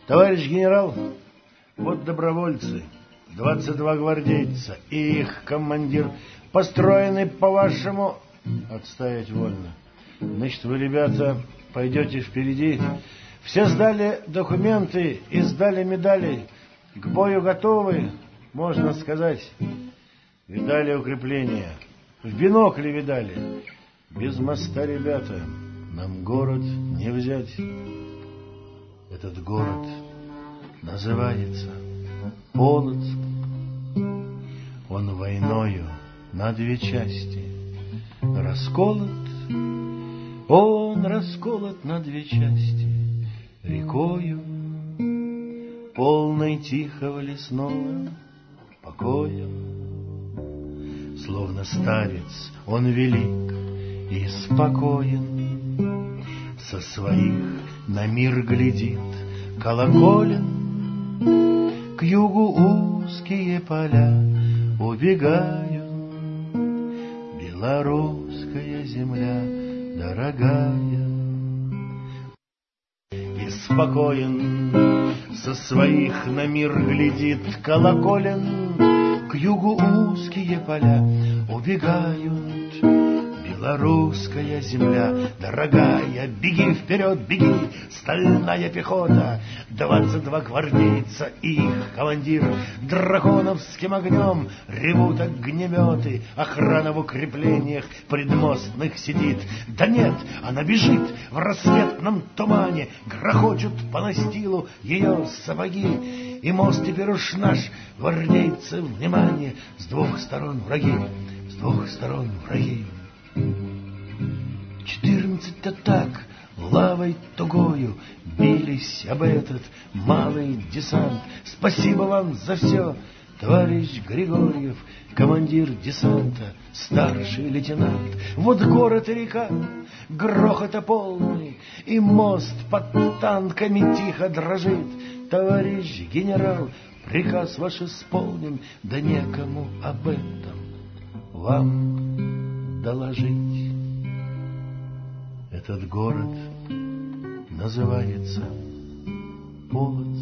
Товарищ генерал, вот добровольцы, 22 гвардейца и их командир, построены по-вашему... Отставить вольно. Значит, вы, ребята, пойдете впереди. Все сдали документы и сдали медали. К бою готовы, можно сказать. Видали укрепления. В бинокле видали. Без моста, ребята, нам город не взять. Этот город называется Полоцк. Он войною на две части расколот. Он расколот на две части рекою, полной тихого лесного покоя. Словно старец он велик и спокоен, со своих на мир глядит колоколен. К югу узкие поля убегают, белорусская земля дорогая. И спокоен со своих на мир глядит колоколен. К югу узкие поля убегают, белорусская земля дорогая. Беги вперед, беги, стальная пехота, 22 гвардейца и их командир. Драконовским огнем ревут огнеметы, охрана в укреплениях предмостных сидит. Да нет, она бежит в рассветном тумане, грохочут по настилу ее сапоги. И мост теперь уж наш, гвардейцы, внимание, с двух сторон враги, с двух сторон враги. 14 атак лавой тугою бились об этот малый десант. Спасибо вам за все, товарищ Григорьев, командир десанта, старший лейтенант. Вот город и река, грохота полный, и мост под танками тихо дрожит. Товарищ генерал, приказ ваш исполнен, да некому об этом вам доложить. Этот город называется Полоцк.